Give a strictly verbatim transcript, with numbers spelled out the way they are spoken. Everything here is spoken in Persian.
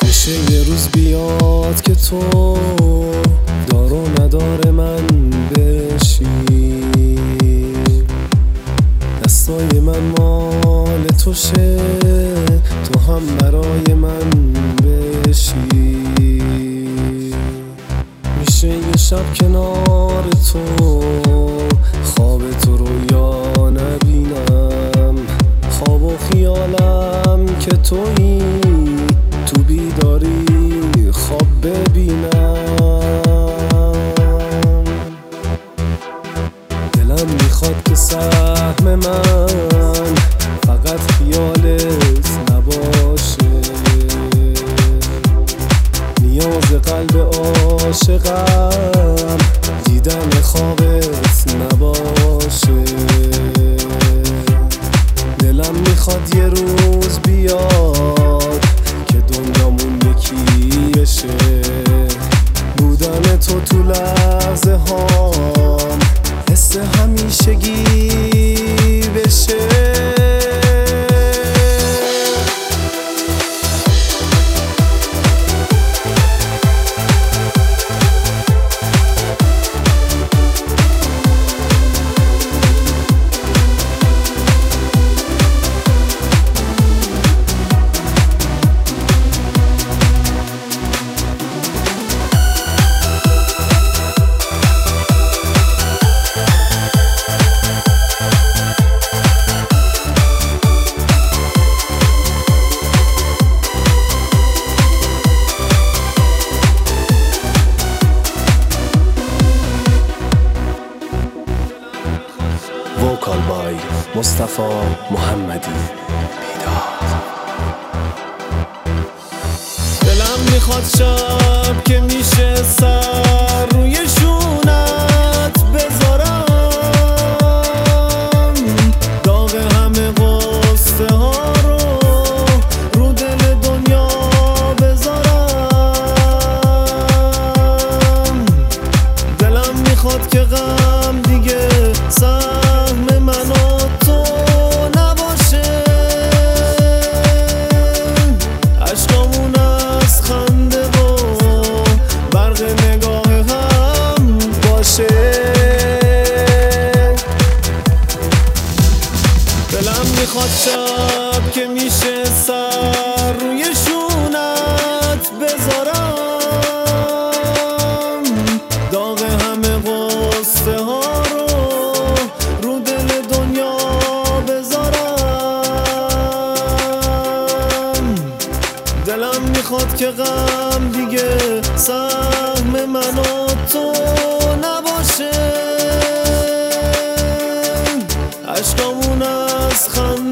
میشه یه روز بیاد که تو دار و ندار من بشی، دستای من مال تو شه، تو هم برای من بشی. میشه یه شب کنار تو خواب تو رویا نبینم، خواب و خیالم که تویی، تو بیداری خواب ببینم. دلم میخواد که سهم من فقط خیالت نباشه، نیاز قلب عاشقم دیدن خوابت نباشه. دلم میخواد یه روز بیاد که دنیامون یکی بشه، بودن تو تو لحظه هام حس همیشگی بشه. وکال بای مصطفی محمدی. بیداد. دلم میخواد شب که میشه سر روی شونت بذارم، داغ همه قصه ها رو رو دل دنیا بذارم. دلم میخواد که غم دیگه سهم من و تو نباشه، عشقامون از خنده و برق نگاه هم باشه. دلم میخواد شب که میشه سر روی شونت بذارم، داغ همه قصه ها رو رو دل دنیا بذارم. دلم میخواد که غم دیگه سهم من و تو نباشه، عشقامون از خنده